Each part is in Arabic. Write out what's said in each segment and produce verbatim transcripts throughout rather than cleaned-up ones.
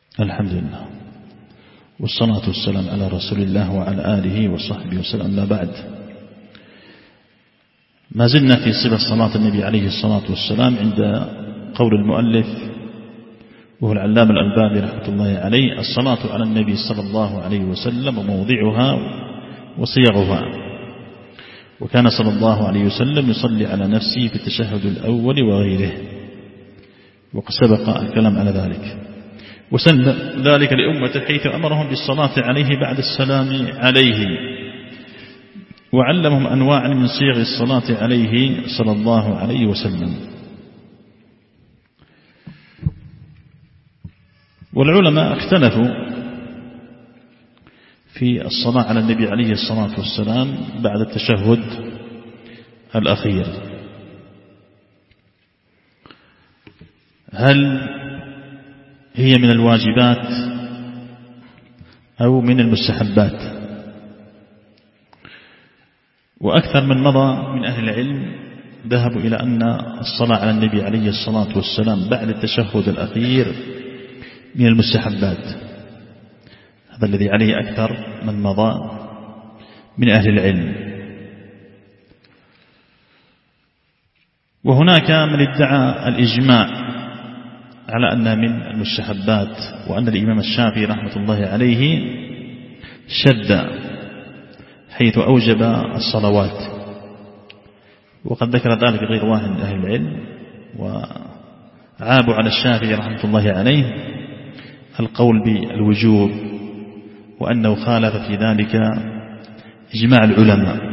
الحمد لله والصلاة والسلام على رسول الله وعلى آله وصحبه وسلم. ما بعد، ما زلنا في صفة صلاة النبي عليه الصلاة والسلام عند قول المؤلف وهو العلامة الألباني رحمة الله عليه: الصلاة على النبي صلى الله عليه وسلم وموضعها وصيغها. وكان صلى الله عليه وسلم يصلي على نفسه في التشهد الأول وغيره، وقد سبق الكلام على ذلك. وسن ذلك لأمته حيث أمرهم بالصلاة عليه بعد السلام عليه، وعلمهم أنواع من صيغ الصلاة عليه صلى الله عليه وسلم. والعلماء اختلفوا في الصلاة على النبي عليه الصلاة والسلام بعد التشهد الأخير، هل هي من الواجبات أو من المستحبات؟ وأكثر من مضى من أهل العلم ذهبوا إلى أن الصلاة على النبي عليه الصلاة والسلام بعد التشهد الأخير من المستحبات. هذا الذي عليه أكثر من مضى من أهل العلم. وهناك من ادعى الإجماع على أنها من المستحبات، وأن الإمام الشافعي رحمة الله عليه شد حيث أوجب الصلوات، وقد ذكر ذلك غير واحد من أهل العلم، وعابوا على الشافعي رحمة الله عليه القول بالوجوب، وأنه خالف في ذلك إجماع العلماء.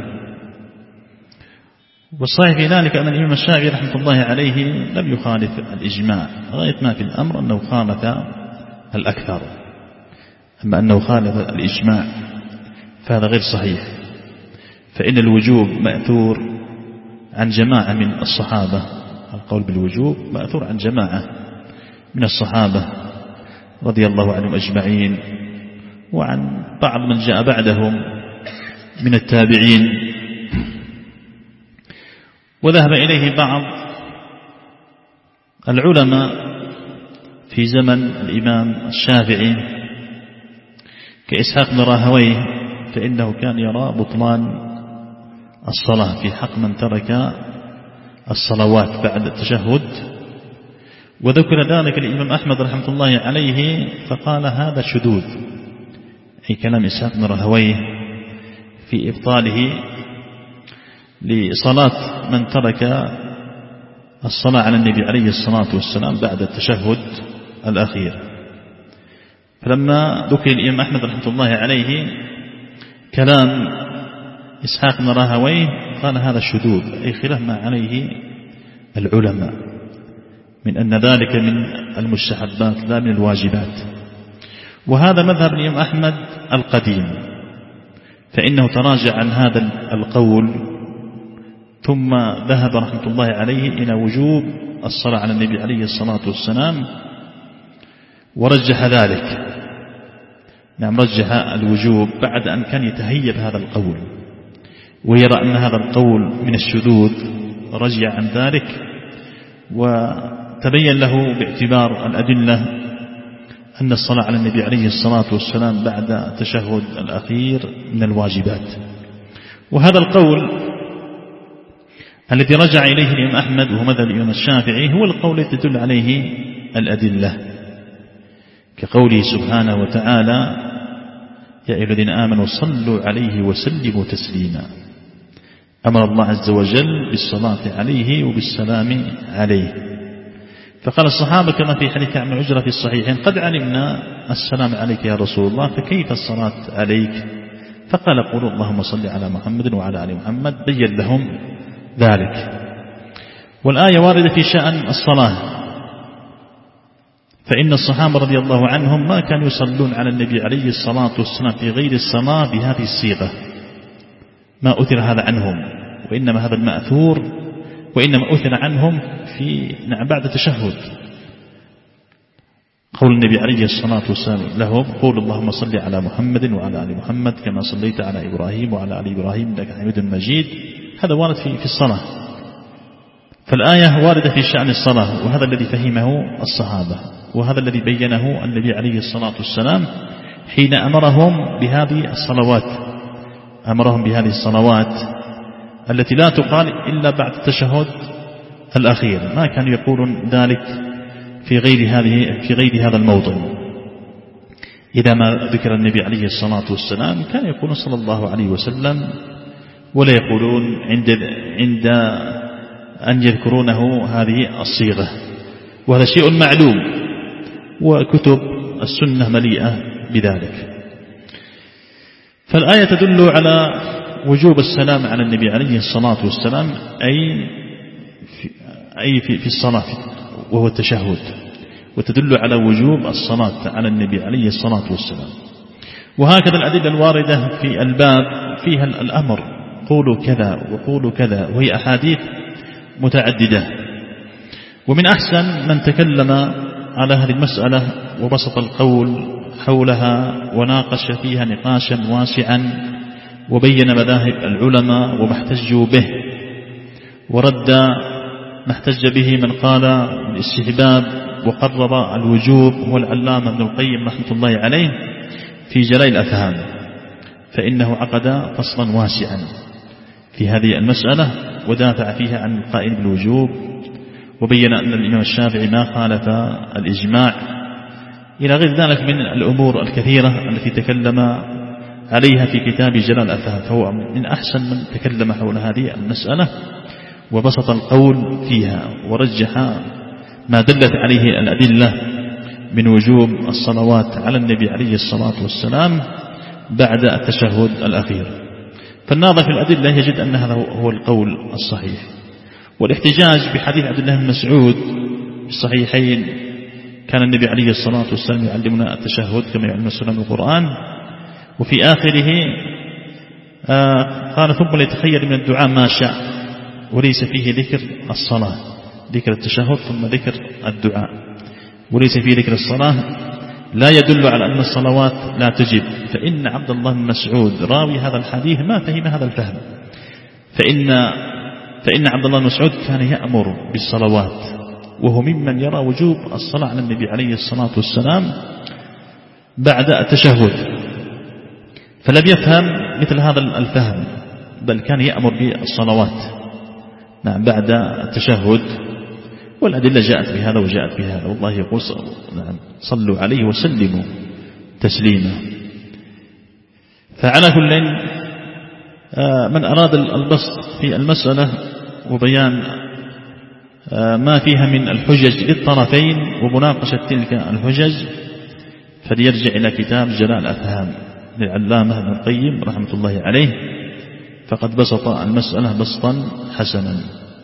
والصحيح في ذلك أن الإمام الشافعي رحمة الله عليه لم يخالف الإجماع، غاية ما في الأمر أنه خالف الأكثر. أما أنه خالف الإجماع فهذا غير صحيح، فإن الوجوب مأثور عن جماعة من الصحابة. القول بالوجوب مأثور عن جماعة من الصحابة رضي الله عنهم أجمعين، وعن بعض من جاء بعدهم من التابعين. وذهب إليه بعض العلماء في زمن الإمام الشافعي كإسحاق بن راهويه، فإنه كان يرى بطلان الصلاة في حق من ترك الصلوات بعد التشهد. وذكر ذلك الإمام أحمد رحمة الله عليه فقال هذا شذوذ، أي كلام إسحاق بن راهويه في إبطاله لصلاة من ترك الصلاة على النبي عليه الصلاة والسلام بعد التشهد الأخير. فلما ذكر الإمام أحمد رحمة الله عليه كلام إسحاق بن راهويه قال هذا شذوذ، أي خلاف ما عليه العلماء من أن ذلك من المستحبات لا من الواجبات. وهذا مذهب الإمام أحمد القديم، فإنه تراجع عن هذا القول ثم ذهب رحمة الله عليه إلى وجوب الصلاة على النبي عليه الصلاة والسلام، ورجح ذلك. نعم، رجح الوجوب بعد أن كان يتهيب هذا القول ويرى أن هذا القول من الشذوذ، رجع عن ذلك وتبين له باعتبار الأدلة أن الصلاة على النبي عليه الصلاة والسلام بعد التشهد الأخير من الواجبات. وهذا القول الذي رجع إليه الإمام أحمد وهو مذهب الإمام الشافعي هو القول الذي تدل عليه الأدلة، كقوله سبحانه وتعالى: يا أيها الذين آمنوا صلوا عليه وسلموا تسليما. أمر الله عز وجل بالصلاة عليه وبالسلام عليه. فقال الصحابة كما في حديث كعب بن عجرة في الصحيحين: قد علمنا السلام عليك يا رسول الله، فكيف الصلاة عليك؟ فقال: قولوا اللهم صل على محمد وعلى آل محمد. بين لهم ذلك. والآية واردة في شأن الصلاة، فإن الصحابة رضي الله عنهم ما كانوا يصلون على النبي عليه الصلاة والسلام في غير الصلاة بهذه الصيغة، ما أثر هذا عنهم، وإنما هذا المأثور وإنما أثر عنهم في نعم بعد التشهد. قول النبي عليه الصلاة والسلام لهم: قول اللهم صل على محمد وعلى آل محمد كما صليت على إبراهيم وعلى آل إبراهيم إنك حميد مجيد. هذا وارد في الصلاة، فالآية واردة في شأن الصلاة، وهذا الذي فهمه الصحابة. وهذا الذي بينه النبي عليه الصلاة والسلام حين أمرهم بهذه الصلوات، أمرهم بهذه الصلوات التي لا تقال إلا بعد التشهد الأخير، ما كانوا يقولون ذلك في غير هذه في غير هذا الموطن. إذا ما ذكر النبي عليه الصلاة والسلام كان يقول صلى الله عليه وسلم، ولا يقولون عند عند أن يذكرونه هذه الصيغة، وهذا شيء معلوم، وكتب السنة مليئة بذلك. فالآية تدل على وجوب السلام على النبي عليه الصلاة والسلام، أي في, أي في, في الصلاة وهو التشهد، وتدل على وجوب الصلاة على النبي عليه الصلاة والسلام. وهكذا الأدلة الواردة في الباب فيها الأمر، قولوا كذا وقولوا كذا، وهي أحاديث متعددة. ومن أحسن من تكلم على هذه المسألة وبسط القول حولها وناقش فيها نقاشا واسعا، وبين مذاهب العلماء وما احتجوا به، ورد ما احتج به من قال الاستحباب وقرر الوجوب هو العلامة ابن القيم رحمة الله عليه في جلاء الأفهام، فإنه عقد فصلا واسعا في هذه المسألة ودافع فيها عن القائل بالوجوب، وبين أن الإمام الشافعي ما خالف الإجماع إلى غير ذلك من الأمور الكثيرة التي تكلم عليها في كتاب جلاء الأفهام. فهو من أحسن من تكلم حول هذه المسألة وبسط القول فيها، ورجح ما دلت عليه الأدلة من وجوب الصلوات على النبي عليه الصلاة والسلام بعد التشهد الأخير. فالناظر في الأدلة يجد أن هذا هو القول الصحيح. والاحتجاج بحديث عبد الله بن مسعود في الصحيحين، كان النبي عليه الصلاة والسلام يعلمنا التشهد كما يعلمنا السنة من القرآن، وفي آخره آه قال ثم ليتخير من الدعاء ما شاء، وليس فيه ذكر الصلاة، ذكر التشهد ثم ذكر الدعاء، وليس فيه ذكر الصلاة، لا يدل على أن الصلوات لا تجب. فإن عبد الله بن مسعود راوي هذا الحديث ما فهم هذا الفهم، فإن فإن عبد الله بن مسعود كان يأمر بالصلوات، وهو ممن يرى وجوب الصلاة على النبي عليه الصلاة والسلام بعد التشهد، فلم يفهم مثل هذا الفهم، بل كان يأمر بالصلوات نعم بعد التشهد. والأدلة جاءت بهذا وجاءت بهذا، والله يقول نعم صلوا عليه وسلموا تسليما. فعلى كل من أراد البسط في المسألة وبيان ما فيها من الحجج للطرفين ومناقشة تلك الحجج فليرجع إلى كتاب جلاء الأفهام للعلامة ابن القيم رحمة الله عليه، فقد بسط المسألة بسطا حسنا.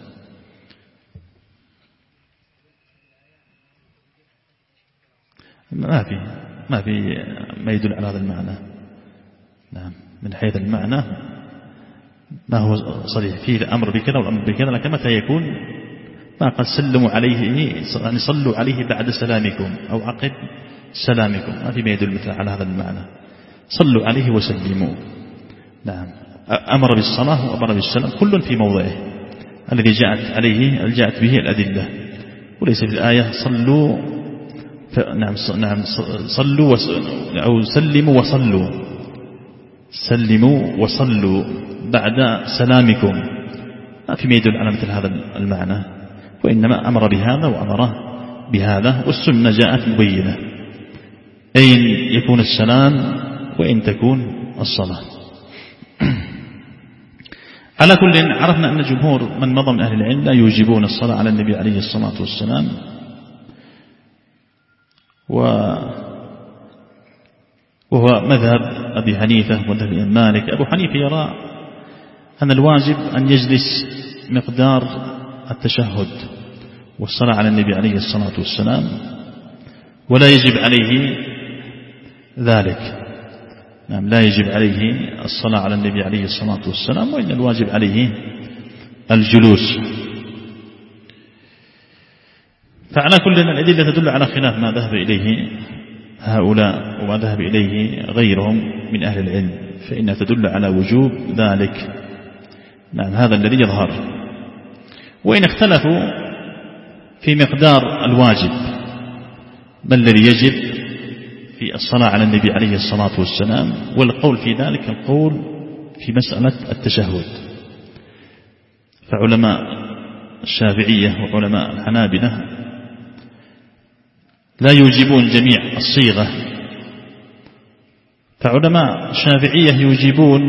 ما في ما في ما يدل على هذا المعنى. نعم من حيث المعنى ما هو صريح فيه الأمر بكذا والأمر بكذا، لكن متى يكون ما قد سلموا عليه، يعني صلوا عليه بعد سلامكم أو عقب سلامكم، ما في ما يدل مثل على هذا المعنى. صلوا عليه وسلموا. نعم أمر بالصلاة وأمر بالسلام كل في موضعه الذي جاءت عليه جاءت به الأدلة، وليس في الآية صلوا نعم نعم صلوا أو سلموا وصلوا، سلموا وصلوا بعد سلامكم، ما في ما يدل على مثل هذا المعنى، وإنما أمر بهذا وأمر بهذا، والسنة جاءت مبينة أين يكون السلام وإن تكون الصلاة. على كل عرفنا أن جمهور من مضى من أهل العلم لا يوجبون الصلاة على النبي عليه الصلاة والسلام، وهو مذهب أبي حنيفة ومذهب الإمام مالك. أبو حنيفة يرى أن الواجب أن يجلس مقدار التشهد والصلاة على النبي عليه الصلاة والسلام، ولا يجب عليه ذلك. نعم لا يجب عليه الصلاة على النبي عليه الصلاة والسلام، وإن الواجب عليه الجلوس. فعلى كل الأدلة تدل على خلاف ما ذهب إليه هؤلاء وما ذهب إليه غيرهم من أهل العلم، فإنها تدل على وجوب ذلك. نعم هذا الذي يظهر. وإن اختلفوا في مقدار الواجب، ما الذي يجب في الصلاة على النبي عليه الصلاة والسلام. والقول في ذلك القول في مسألة التشهد. فعلماء الشافعية وعلماء الحنابلة لا يوجبون جميع الصيغة. فعلماء الشافعية يوجبون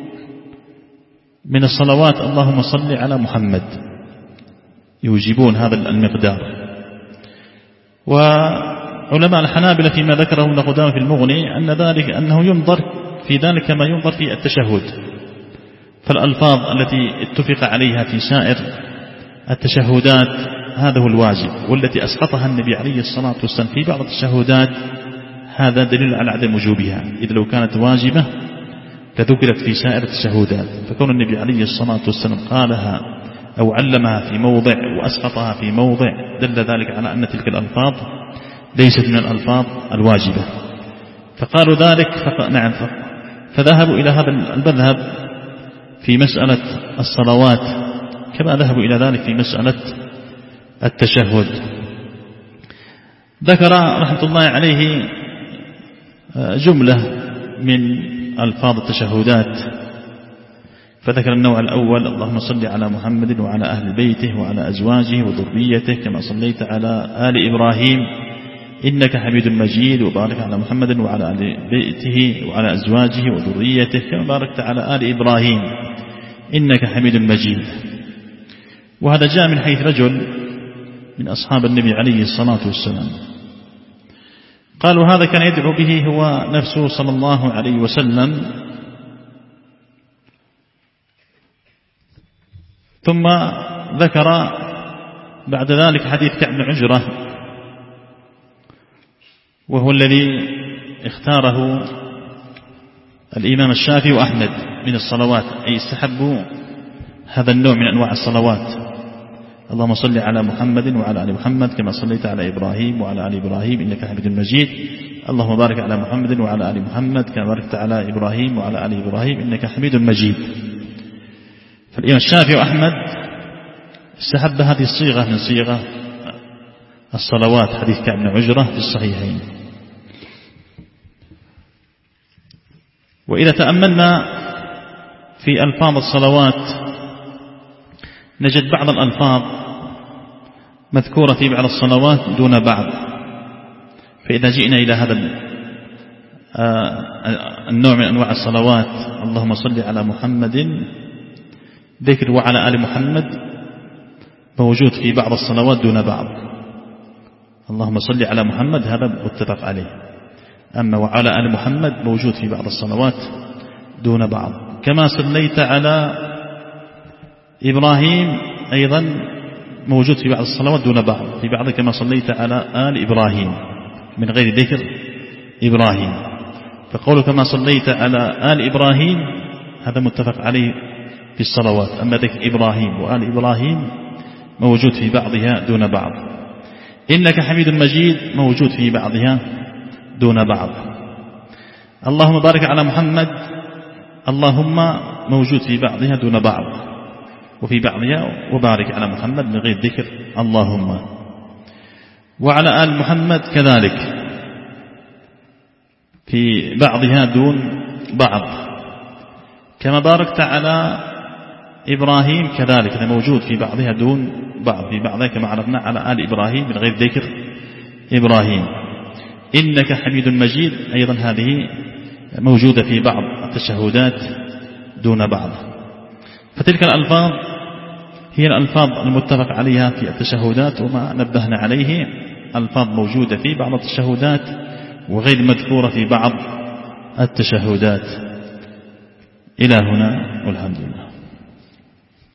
من الصلوات اللهم صل على محمد، يوجبون هذا المقدار. وعلماء الحنابلة فيما ذكره ابن قدامة في المغني أن ذلك أنه ينظر في ذلك كما ينظر في التشهد. فالألفاظ التي اتفق عليها في سائر التشهدات هذا هو الواجب، والتي أسقطها النبي عليه الصلاة والسلام في بعض التشهدات هذا دليل على عدم وجوبها، إذ لو كانت واجبة لذكرت في سائر التشهدات. فكون النبي عليه الصلاة والسلام قالها أو علمها في موضع وأسقطها في موضع دل ذلك على أن تلك الألفاظ ليست من الألفاظ الواجبة. فقالوا ذلك فق... نعم فذهبوا إلى هذا المذهب في مسألة الصلوات كما ذهبوا إلى ذلك في مسألة التشهد. ذكر رحمة الله عليه جملة من ألفاظ التشهدات، فذكر النوع الأول اللهم صل على محمد وعلى أهل بيته وعلى أزواجه وذريته كما صليت على آل إبراهيم إنك حميد مجيد، وبارك على محمد وعلى آل بيته وعلى أزواجه وذريته كما باركت على آل إبراهيم إنك حميد مجيد. وهذا جاء من حيث رجل من أصحاب النبي عليه الصلاة والسلام قالوا هذا كان يدعو به هو نفسه صلى الله عليه وسلم. ثم ذكر بعد ذلك حديث كعب بن عجرة وهو الذي اختاره الإمام الشافعي وأحمد من الصلوات، أي استحبوا هذا النوع من أنواع الصلوات اللهم صل على محمد وعلى آل محمد كما صليت على إبراهيم وعلى آل إبراهيم إنك حميد مجيد، اللهم بارك على محمد وعلى آل محمد كما باركت على إبراهيم وعلى آل إبراهيم إنك حميد مجيد. فالإمام الشافعي وأحمد استحب هذه الصيغة من صيغة الصلوات، حديث كعب بن عجرة في الصحيحين. وإذا تأملنا في ألفاظ الصلوات نجد بعض الألفاظ مذكورة في بعض الصلوات دون بعض. فإذا جئنا إلى هذا النوع من أنواع الصلوات اللهم صل على محمد ذكر وعلى آل محمد موجود في بعض الصلوات دون بعض. اللهم صل على محمد هذا متفق عليه، أما وعلى آل محمد موجود في بعض الصلوات دون بعض. كما صليت على إبراهيم أيضا موجود في بعض الصلوات دون بعض، في بعض كما صليت على آل إبراهيم من غير ذكر إبراهيم. فقوله كما صليت على آل إبراهيم هذا متفق عليه في الصلوات، أما ذكر إبراهيم وآل إبراهيم موجود في بعضها دون بعض. إنك حميد مجيد موجود في بعضها دون بعض. اللهم بارك على محمد اللهم موجود في بعضها دون بعض، وفي بعضها وبارك على محمد من غير ذكر اللهم. وعلى آل محمد كذلك في بعضها دون بعض. كما باركت على إبراهيم كذلك هذا موجود في بعضها دون بعض، في بعضها كما عرفنا على آل إبراهيم من غير ذكر إبراهيم. إنك حميد مجيد أيضا هذه موجودة في بعض التشهدات دون بعض. فتلك الألفاظ هي الألفاظ المتفق عليها في التشهدات، وما نبهنا عليه ألفاظ موجودة في بعض التشهدات وغير مذكورة في بعض التشهدات. إلى هنا والحمد لله.